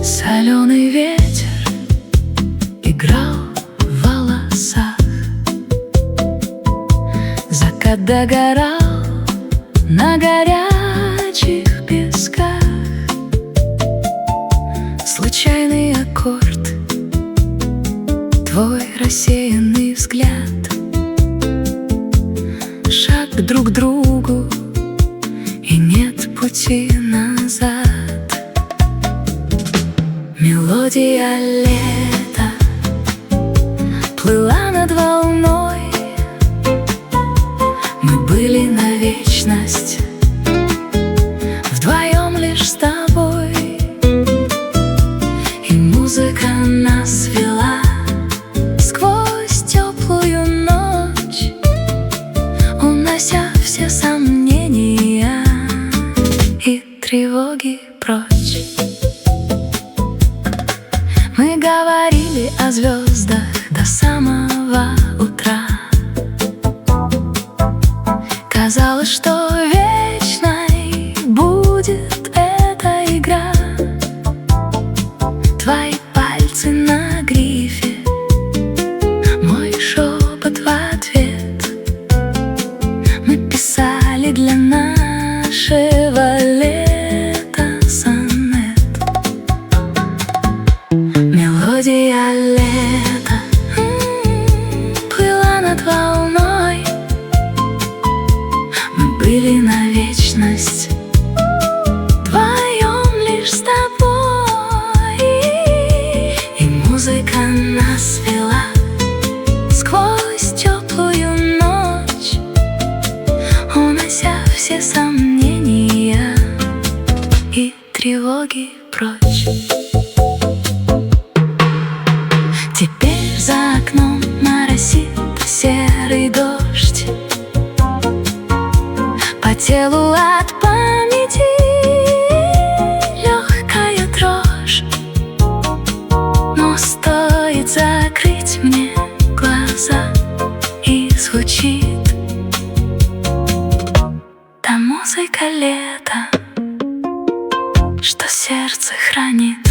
Соленый ветер играл в волосах, закат догорал на горячих песках. Случайный аккорд, твой рассеянный взгляд, шаг друг к другу, и нет пути назад. Мелодия лета плыла над волной, мы были на вечность вдвоем лишь с тобой. И музыка нас вела сквозь теплую ночь, унося все сомнения и тревоги прочь. Мы говорили о звездах до самого утра. Казалось, что вечной будет эта игра. Твои пальцы на грифе, мой шепот в ответ. Мы писали для нашего лета сонет. Мелодия лета плыла над волной, мы были на вечность вдвоем лишь с тобой. И музыка нас вела сквозь теплую ночь, унося все сомнения и тревоги прочь. Теперь за окном моросит серый дождь, по телу от памяти легкая дрожь. Но стоит закрыть мне глаза, и звучит та музыка лета, что сердце хранит.